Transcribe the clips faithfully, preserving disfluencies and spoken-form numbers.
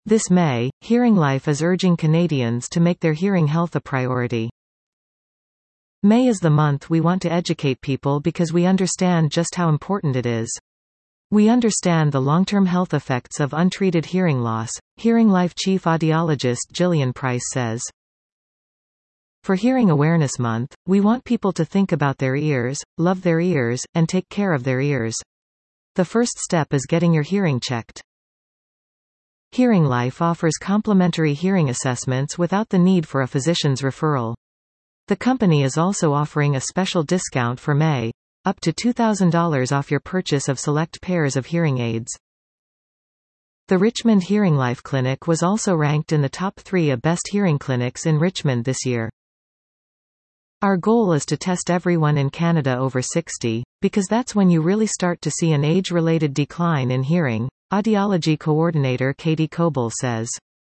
This May, Hearing Life is urging Canadians to make their hearing health a priority. May is the month we want to educate people because we understand just how important it is. We understand the long-term health effects of untreated hearing loss, Hearing Life Chief Audiologist Gillian Price says. For Hearing Awareness Month, we want people to think about their ears, love their ears, and take care of their ears. The first step is getting your hearing checked. Hearing Life offers complimentary hearing assessments without the need for a physician's referral. The company is also offering a special discount for May, up to two thousand dollars off your purchase of select pairs of hearing aids. The Richmond Hearing Life Clinic was also ranked in the top three of best hearing clinics in Richmond this year. Our goal is to test everyone in Canada over sixty, because that's when you really start to see an age-related decline in hearing, Audiology Coordinator Katie Coble says.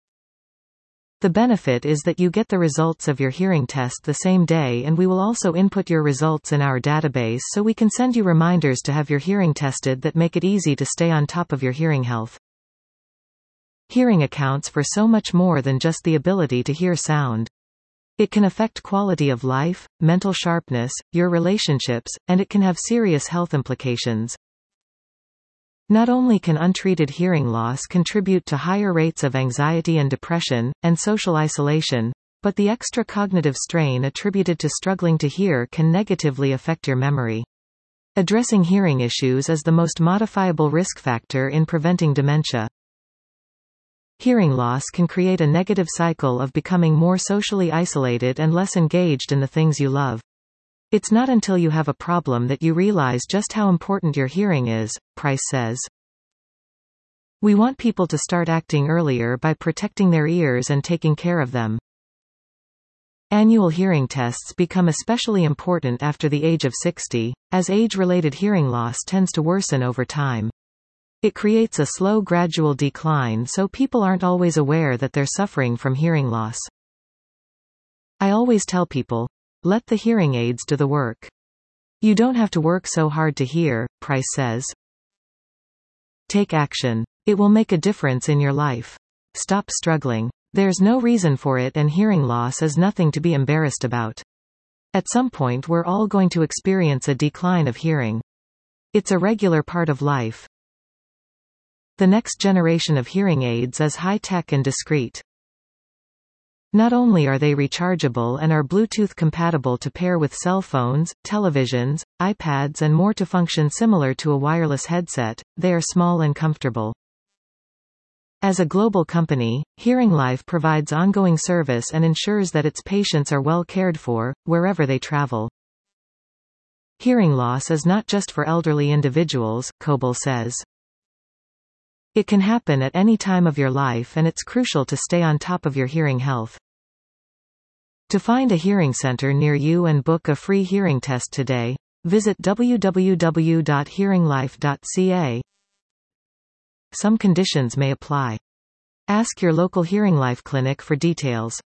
The benefit is that you get the results of your hearing test the same day, and we will also input your results in our database so we can send you reminders to have your hearing tested that make it easy to stay on top of your hearing health. Hearing accounts for so much more than just the ability to hear sound. It can affect quality of life, mental sharpness, your relationships, and it can have serious health implications. Not only can untreated hearing loss contribute to higher rates of anxiety and depression, and social isolation, but the extra cognitive strain attributed to struggling to hear can negatively affect your memory. Addressing hearing issues is the most modifiable risk factor in preventing dementia. Hearing loss can create a negative cycle of becoming more socially isolated and less engaged in the things you love. It's not until you have a problem that you realize just how important your hearing is, Price says. We want people to start acting earlier by protecting their ears and taking care of them. Annual hearing tests become especially important after the age of sixty, as age-related hearing loss tends to worsen over time. It creates a slow gradual decline, so people aren't always aware that they're suffering from hearing loss. I always tell people, let the hearing aids do the work. You don't have to work so hard to hear, Price says. Take action. It will make a difference in your life. Stop struggling. There's no reason for it, and hearing loss is nothing to be embarrassed about. At some point we're all going to experience a decline of hearing. It's a regular part of life. The next generation of hearing aids is high-tech and discreet. Not only are they rechargeable and are Bluetooth compatible to pair with cell phones, televisions, iPads and more to function similar to a wireless headset, they are small and comfortable. As a global company, Hearing Life provides ongoing service and ensures that its patients are well cared for, wherever they travel. Hearing loss is not just for elderly individuals, Coble says. It can happen at any time of your life, and it's crucial to stay on top of your hearing health. To find a hearing center near you and book a free hearing test today, visit w w w dot hearing life dot c a. Some conditions may apply. Ask your local Hearing Life clinic for details.